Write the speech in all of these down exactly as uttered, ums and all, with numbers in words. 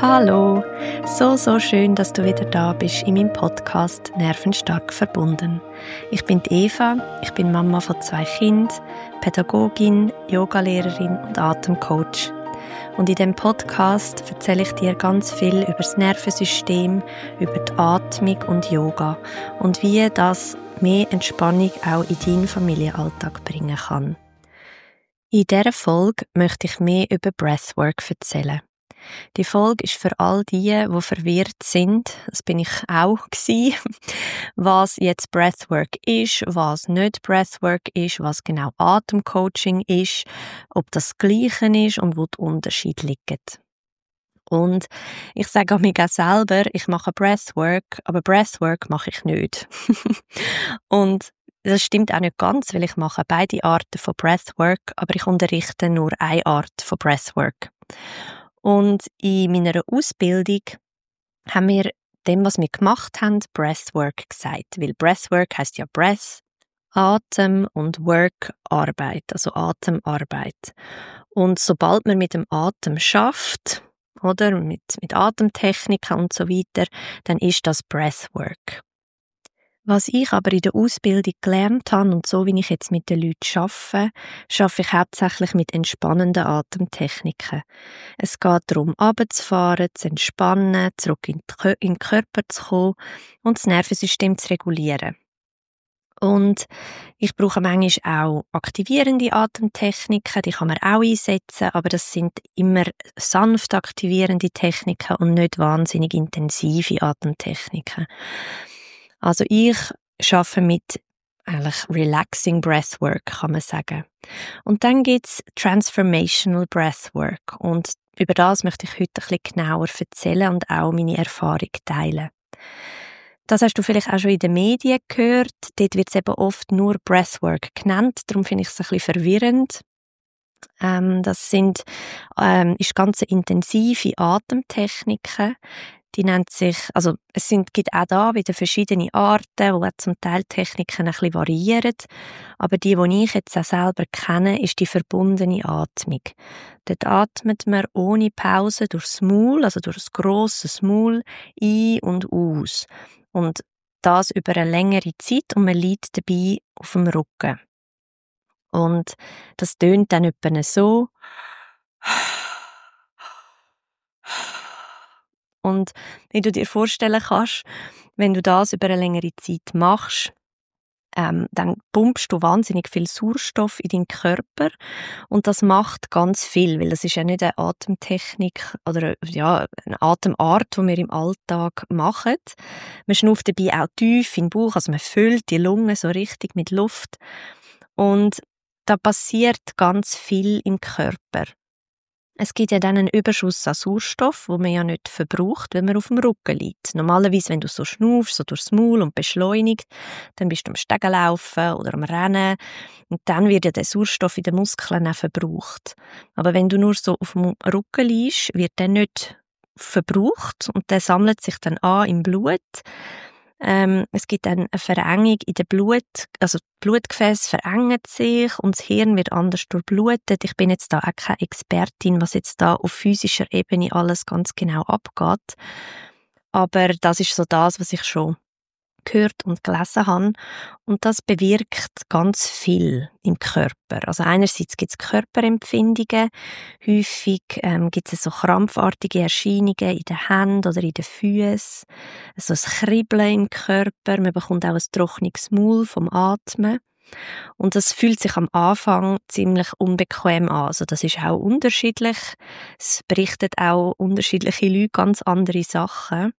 Hallo, so, so schön, dass du wieder da bist in meinem Podcast «Nervenstark verbunden». Ich bin die Eva, ich bin Mama von zwei Kindern, Pädagogin, Yogalehrerin und Atemcoach. Und in diesem Podcast erzähle ich dir ganz viel über das Nervensystem, über die Atmung und Yoga und wie das mehr Entspannung auch in deinen Familienalltag bringen kann. In dieser Folge möchte ich mehr über Breathwork erzählen. Die Folge ist für all die, die verwirrt sind, das bin ich auch gewesen, was jetzt Breathwork ist, was nicht Breathwork ist, was genau Atemcoaching ist, ob das Gleiche ist und wo die Unterschiede liegen. Und ich sage mir auch selber, ich mache Breathwork, aber Breathwork mache ich nicht. Und das stimmt auch nicht ganz, weil ich mache beide Arten von Breathwork, aber ich unterrichte nur eine Art von Breathwork. Und in meiner Ausbildung haben wir dem, was wir gemacht haben, Breathwork gesagt. Weil Breathwork heisst ja Breath, Atem und Work, Arbeit, also Atemarbeit. Und sobald man mit dem Atem schafft, oder mit, mit Atemtechniken und so weiter, dann ist das Breathwork. Was ich aber in der Ausbildung gelernt habe und so wie ich jetzt mit den Leuten arbeite, arbeite ich hauptsächlich mit entspannenden Atemtechniken. Es geht darum, runterzufahren, zu entspannen, zurück in den Körper zu kommen und das Nervensystem zu regulieren. Und ich brauche manchmal auch aktivierende Atemtechniken, die kann man auch einsetzen, aber das sind immer sanft aktivierende Techniken und nicht wahnsinnig intensive Atemtechniken. Also ich arbeite mit eigentlich Relaxing Breathwork, kann man sagen. Und dann gibt's Transformational Breathwork und über das möchte ich heute ein bisschen genauer erzählen und auch meine Erfahrung teilen. Das hast du vielleicht auch schon in den Medien gehört. Dort wird es eben oft nur Breathwork genannt, darum finde ich es ein bisschen verwirrend. Ähm, das sind ähm, ist ganz intensive Atemtechniken. Die nennt sich, also es sind, gibt auch da wieder verschiedene Arten, wo auch zum Teil Techniken ein bisschen variieren. Aber die, die ich jetzt auch selber kenne, ist die verbundene Atmung. Dort atmet man ohne Pause durchs Maul, also durch das grosse Maul, ein und aus. Und das über eine längere Zeit und man liegt dabei auf dem Rücken. Und das tönt dann etwa so. Und wie du dir vorstellen kannst, wenn du das über eine längere Zeit machst, ähm, dann pumpst du wahnsinnig viel Sauerstoff in deinen Körper und das macht ganz viel, weil das ist ja nicht eine Atemtechnik oder ja, eine Atemart, die wir im Alltag machen. Man schnauft dabei auch tief in den Bauch, also man füllt die Lungen so richtig mit Luft und da passiert ganz viel im Körper. Es gibt ja dann einen Überschuss an Sauerstoff, den man ja nicht verbraucht, wenn man auf dem Rücken liegt. Normalerweise, wenn du so schnaufst, so durchs Maul und beschleunigt, dann bist du am Stegen laufen oder am Rennen und dann wird ja der Sauerstoff in den Muskeln auch verbraucht. Aber wenn du nur so auf dem Rücken liegst, wird der nicht verbraucht und der sammelt sich dann an im Blut. Ähm, es gibt dann eine Verengung in der Blut, also die Blutgefäße verengen sich und das Hirn wird anders durchblutet. Ich bin jetzt da auch keine Expertin, was jetzt da auf physischer Ebene alles ganz genau abgeht. Aber das ist so das, was ich schon gehört und gelesen habe. Und das bewirkt ganz viel im Körper. Also einerseits gibt es Körperempfindungen, häufig ähm, gibt es so krampfartige Erscheinungen in den Händen oder in den Füßen, so ein Kribbeln im Körper, man bekommt auch ein trockenes Maul vom Atmen. Und das fühlt sich am Anfang ziemlich unbequem an. Also das ist auch unterschiedlich. Es berichten auch unterschiedliche Leute ganz andere Sachen.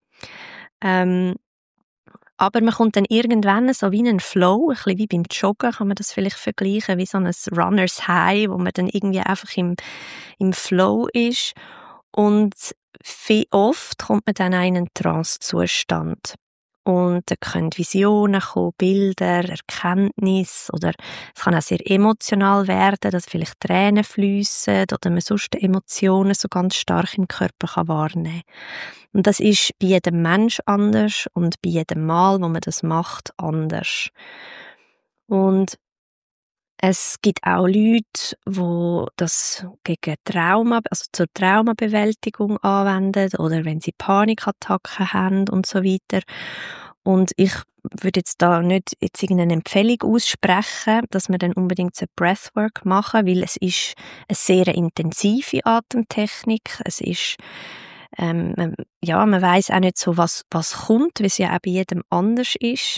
Ähm, Aber man kommt dann irgendwann so wie in einen Flow, ein bisschen wie beim Joggen kann man das vielleicht vergleichen, wie so ein Runners High, wo man dann irgendwie einfach im, im Flow ist. Und viel oft kommt man dann in einen Trance-Zustand. Und da können Visionen kommen, Bilder, Erkenntnisse oder es kann auch sehr emotional werden, dass vielleicht Tränen fliessen oder man sonst Emotionen so ganz stark im Körper kann wahrnehmen kann. Und das ist bei jedem Mensch anders und bei jedem Mal, wo man das macht, anders. Und Es gibt auch Leute, die das gegen Trauma, also zur Traumabewältigung anwenden oder wenn sie Panikattacken haben und so weiter. Und ich würde jetzt da nicht jetzt irgendeine Empfehlung aussprechen, dass man dann unbedingt so Breathwork machen, weil es ist eine sehr intensive Atemtechnik. Es ist ähm, man, ja, man weiß auch nicht so, was, was kommt, weil es ja auch bei jedem anders ist.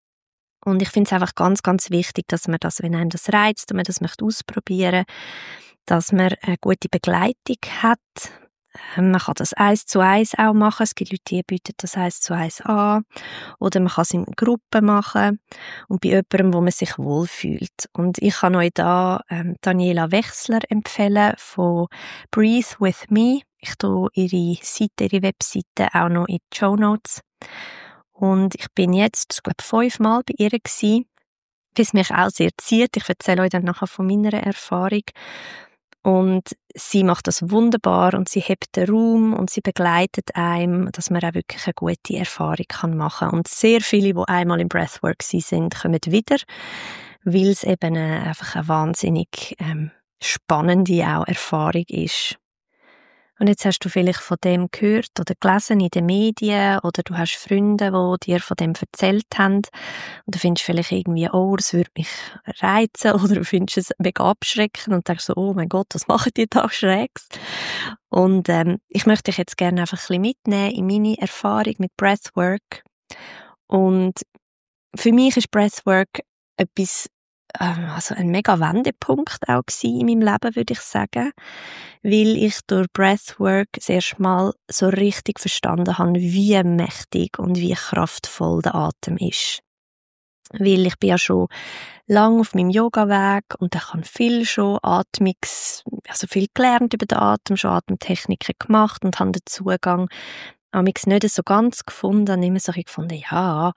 Und ich finde es einfach ganz, ganz wichtig, dass man das, wenn einem das reizt und man das möchte ausprobieren, dass man eine gute Begleitung hat. Ähm, Man kann das eins zu eins auch machen. Es gibt Leute, die bieten das eins zu eins an. Oder man kann es in Gruppen machen. Und bei jemandem, wo man sich wohlfühlt. Und ich kann euch da ähm, Daniela Wechsler empfehlen von Breathe With Me. Ich tue ihre Seite, ihre Webseite auch noch in die Shownotes. Und ich bin jetzt, glaube ich, fünfmal bei ihr gewesen, was mich auch sehr zieht. Ich erzähle euch dann nachher von meiner Erfahrung. Und sie macht das wunderbar und sie hebt den Raum und sie begleitet einem, dass man auch wirklich eine gute Erfahrung machen kann. Und sehr viele, die einmal im Breathwork sind, kommen wieder, weil es eben eine, einfach eine wahnsinnig ähm, spannende auch Erfahrung ist. Und jetzt hast du vielleicht von dem gehört oder gelesen in den Medien oder du hast Freunde, die dir von dem erzählt haben und du findest vielleicht irgendwie, oh, das würde mich reizen oder du findest es mega abschreckend und denkst so, oh mein Gott, was machen die da Schrägs? Und ähm, ich möchte dich jetzt gerne einfach ein bisschen mitnehmen in meine Erfahrung mit Breathwork. Und für mich ist Breathwork etwas, also ein mega Wendepunkt auch gewesen in meinem Leben, würde ich sagen, weil ich durch Breathwork das erste Mal so richtig verstanden habe, wie mächtig und wie kraftvoll der Atem ist. Weil ich bin ja schon lange auf meinem Yoga-Weg und ich habe viel schon Atmungs, also viel gelernt über den Atem, schon Atemtechniken gemacht und habe den Zugang amigs nicht so ganz gefunden, habe immer so gefunden, ja.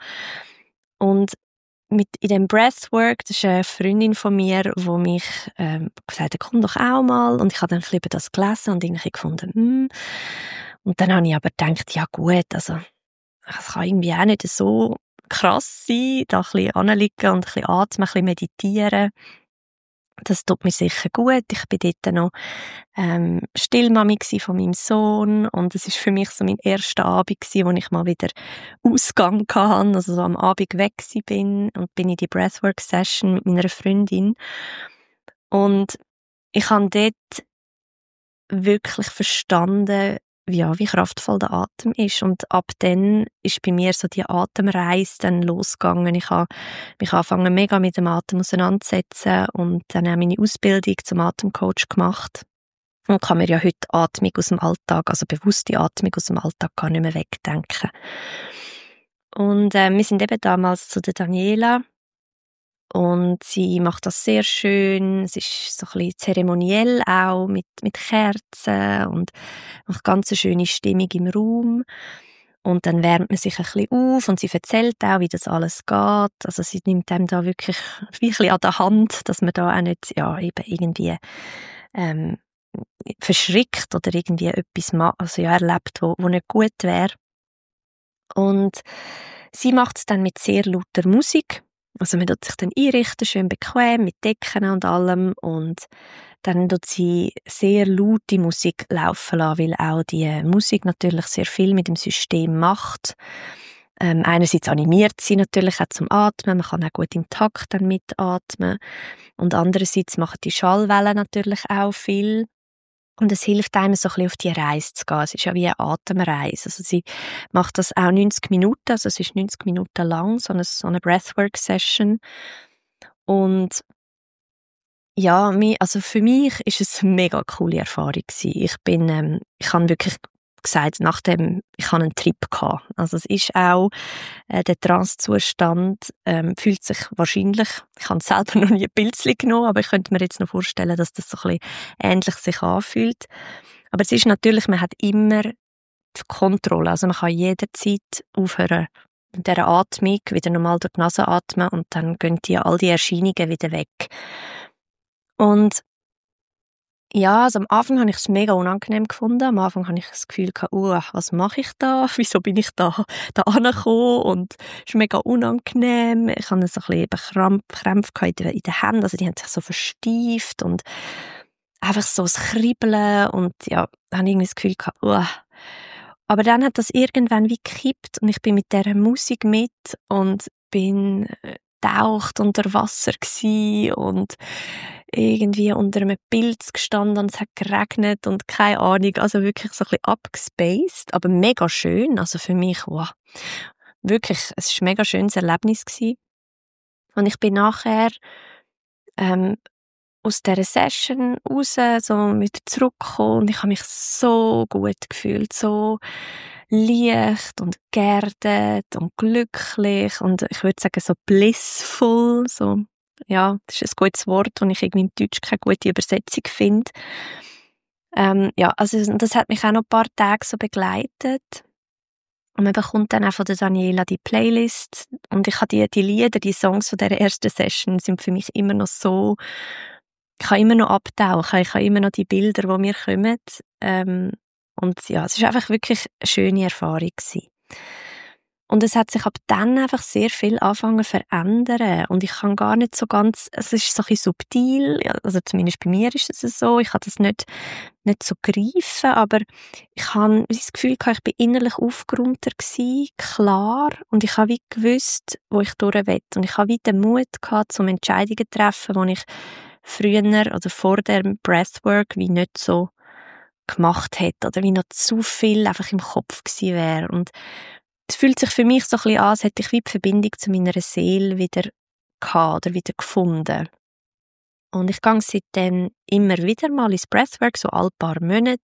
Und mit in dem Breathwork, das ist eine Freundin von mir, die mich ähm, gesagt hat, komm doch auch mal. Und ich habe dann ein bisschen über das gelesen und irgendwie gefunden, hm. Und dann habe ich aber gedacht, ja gut, also es kann irgendwie auch nicht so krass sein, da ein bisschen anliegen und ein bisschen atmen, ein bisschen meditieren. Das tut mir sicher gut. Ich bin dort noch ähm, Stillmami von meinem Sohn und es ist für mich so mein erster Abend gewesen, wo ich mal wieder Ausgang hatte, also so am Abend weg bin und bin in die Breathwork-Session mit meiner Freundin und ich habe dort wirklich verstanden, ja, wie kraftvoll der Atem ist. Und ab dann ist bei mir so die Atemreise dann losgegangen. Ich habe mich angefangen, mega mit dem Atem auseinanderzusetzen und dann auch meine Ausbildung zum Atemcoach gemacht. Und kann mir ja heute Atmung aus dem Alltag, also bewusste Atmung aus dem Alltag gar nicht mehr wegdenken. Und äh, wir sind eben damals zu der Daniela und sie macht das sehr schön. Es ist so ein bisschen zeremoniell auch, mit, mit Kerzen und macht ganz eine schöne Stimmung im Raum. Und dann wärmt man sich ein bisschen auf und sie erzählt auch, wie das alles geht. Also sie nimmt einem da wirklich ein bisschen an der Hand, dass man da auch nicht ja, eben irgendwie ähm, verschrickt oder irgendwie etwas ma- also ja, erlebt, wo, wo nicht gut wäre. Und sie macht es dann mit sehr lauter Musik. Also man tut sich dann einrichten, schön bequem, mit Decken und allem. Und dann tut sie sehr laute Musik laufen lassen, weil auch die Musik natürlich sehr viel mit dem System macht. Ähm, einerseits animiert sie natürlich auch zum Atmen, man kann auch gut im Takt dann mitatmen. Und andererseits machen die Schallwellen natürlich auch viel. Und es hilft einem, so ein bisschen auf die Reise zu gehen. Es ist ja wie eine Atemreise. Also sie macht das auch neunzig Minuten, also es ist neunzig Minuten lang, so eine, so eine Breathwork-Session. Und ja, mi- also für mich ist es eine mega coole Erfahrung gewesen. Ich bin, ähm, ich habe wirklich gesagt, nachdem, ich habe einen Trip gehabt. Also es ist auch, äh, der Trance-Zustand ähm, fühlt sich wahrscheinlich, ich habe selber noch nie ein Bildchen genommen, aber ich könnte mir jetzt noch vorstellen, dass das so ein bisschen ähnlich sich anfühlt. Aber es ist natürlich, man hat immer die Kontrolle, also man kann jederzeit aufhören mit dieser Atmung, wieder normal durch die Nase atmen und dann gehen die, all die Erscheinungen wieder weg. Und Ja, also am Anfang habe ich es mega unangenehm gefunden. Am Anfang habe ich das Gefühl gehabt, uh, was mache ich da? Wieso bin ich da, da angekommen? Und es ist mega unangenehm. Ich hatte so ein bisschen Krampf, Krämpfe in den, in den Händen, also die haben sich so versteift und einfach so das Kribbeln und ja, da habe ich irgendwie das Gefühl gehabt, uh. Aber dann hat das irgendwann wie gekippt und ich bin mit dieser Musik mit und bin getaucht unter Wasser gsi und irgendwie unter einem Pilz gestanden und es hat geregnet und keine Ahnung, also wirklich so ein bisschen abgespaced, aber mega schön, also für mich, wow, wirklich, es war ein mega schönes Erlebnis gewesen. Und ich bin nachher ähm, aus dieser Session raus, so wieder zurückgekommen und ich habe mich so gut gefühlt, so leicht und geerdet und glücklich und ich würde sagen so blissful, so, ja, das ist ein gutes Wort, das ich irgendwie im Deutsch keine gute Übersetzung finde. Ähm, ja, also das hat mich auch noch ein paar Tage so begleitet. Und man bekommt dann auch von der Daniela die Playlist und ich habe die, die Lieder, die Songs von dieser ersten Session sind für mich immer noch so, ich kann immer noch abtauchen, ich habe immer noch die Bilder, die mir kommen. Ähm, und ja, es war einfach wirklich eine schöne Erfahrung gewesen. Und es hat sich ab dann einfach sehr viel angefangen zu verändern. Und ich kann gar nicht so ganz, es ist so ein bisschen subtil, also zumindest bei mir ist es so, ich kann das nicht, nicht so greifen, aber ich habe das Gefühl gehabt, ich bin innerlich aufgeräumter gewesen, klar, und ich habe wie gewusst, wo ich durch will. Und ich habe wie den Mut gehabt, um Entscheidungen zu treffen, die ich früher oder vor dem Breathwork wie nicht so gemacht hätte oder wie noch zu viel einfach im Kopf gewesen wäre. Und es fühlt sich für mich so ein bisschen an, als hätte ich wie die Verbindung zu meiner Seele wieder gehabt oder wieder gefunden. Und ich gehe seitdem immer wieder mal ins Breathwork, so alle paar Monate.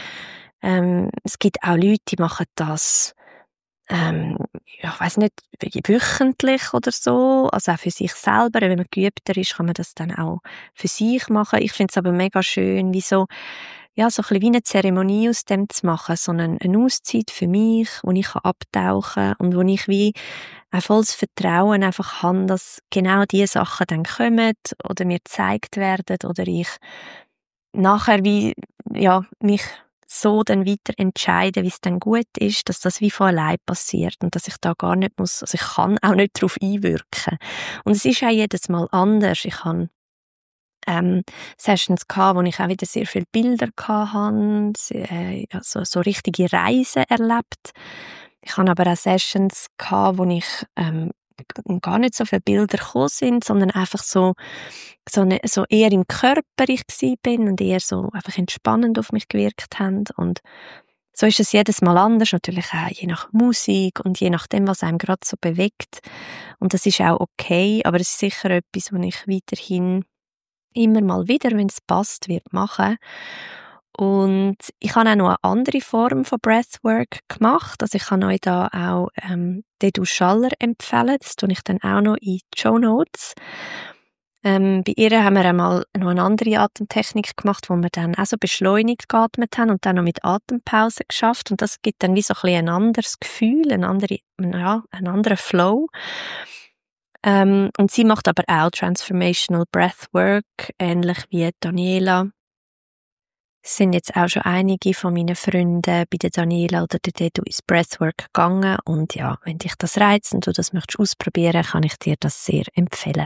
Ähm, es gibt auch Leute, die machen das ähm, ja, ich weiss nicht, wöchentlich oder so, also auch für sich selber, wenn man geübter ist, kann man das dann auch für sich machen. Ich finde es aber mega schön, wie so, ja, so ein bisschen wie eine Zeremonie aus dem zu machen, so eine, eine Auszeit für mich, wo ich abtauchen kann und wo ich wie ein volles Vertrauen einfach habe, dass genau diese Sachen dann kommen oder mir gezeigt werden oder ich nachher wie, ja, mich so dann weiter entscheiden, wie es dann gut ist, dass das wie von allein passiert und dass ich da gar nicht muss, also ich kann auch nicht darauf einwirken. Und es ist auch jedes Mal anders. Ich habe ähm, Sessions gehabt, wo ich auch wieder sehr viele Bilder hatte, äh, also so richtige Reisen erlebt. Ich habe aber auch Sessions gehabt, wo ich ähm, gar nicht so viele Bilder gekommen sind, sondern einfach so, so, ne, so eher im Körper ich gsi bin und eher so einfach entspannend auf mich gewirkt haben. Und so ist es jedes Mal anders, natürlich auch je nach Musik und je nachdem, was einem gerade so bewegt. Und das ist auch okay, aber es ist sicher etwas, was ich weiterhin immer mal wieder, wenn es passt, wird machen. Und ich habe auch noch eine andere Form von Breathwork gemacht. Also ich kann euch da auch ähm, Dedu Schaller empfehlen. Das tue ich dann auch noch in die Show Notes. Ähm, bei ihr haben wir einmal noch eine andere Atemtechnik gemacht, wo wir dann auch so beschleunigt geatmet haben und dann noch mit Atempause geschafft. Und das gibt dann wie so ein bisschen ein anderes Gefühl, ein andere, ja, einen anderen Flow. Ähm, und sie macht aber auch Transformational Breathwork, ähnlich wie Daniela. Es sind jetzt auch schon einige von meinen Freunden bei der Daniela oder der Dedu ins Breathwork gegangen und ja, wenn dich das reizt und du das möchtest ausprobieren, kann ich dir das sehr empfehlen.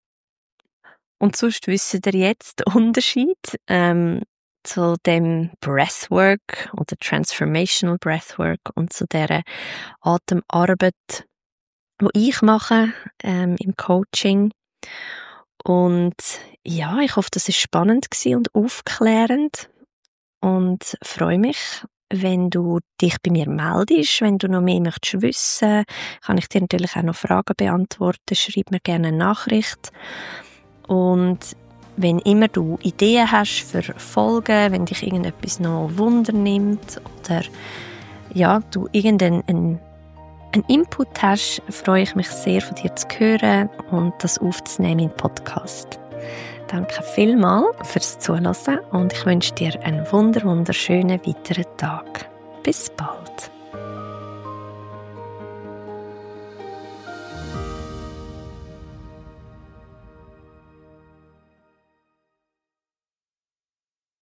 Und sonst wisst ihr jetzt den Unterschied ähm, zu dem Breathwork oder Transformational Breathwork und zu dieser Atemarbeit, die ich mache ähm, im Coaching. Und ja, ich hoffe, das ist spannend gewesen und aufklärend. Und freue mich, wenn du dich bei mir meldest, wenn du noch mehr möchtest wissen, kann ich dir natürlich auch noch Fragen beantworten, schreib mir gerne eine Nachricht. Und wenn immer du Ideen hast für Folgen, wenn dich irgendetwas noch Wunder nimmt oder ja, du irgendeinen einen, einen Input hast, freue ich mich sehr, von dir zu hören und das aufzunehmen in den Podcast. Danke vielmals fürs Zuhören und ich wünsche dir einen wunder wunderschönen weiteren Tag. Bis bald.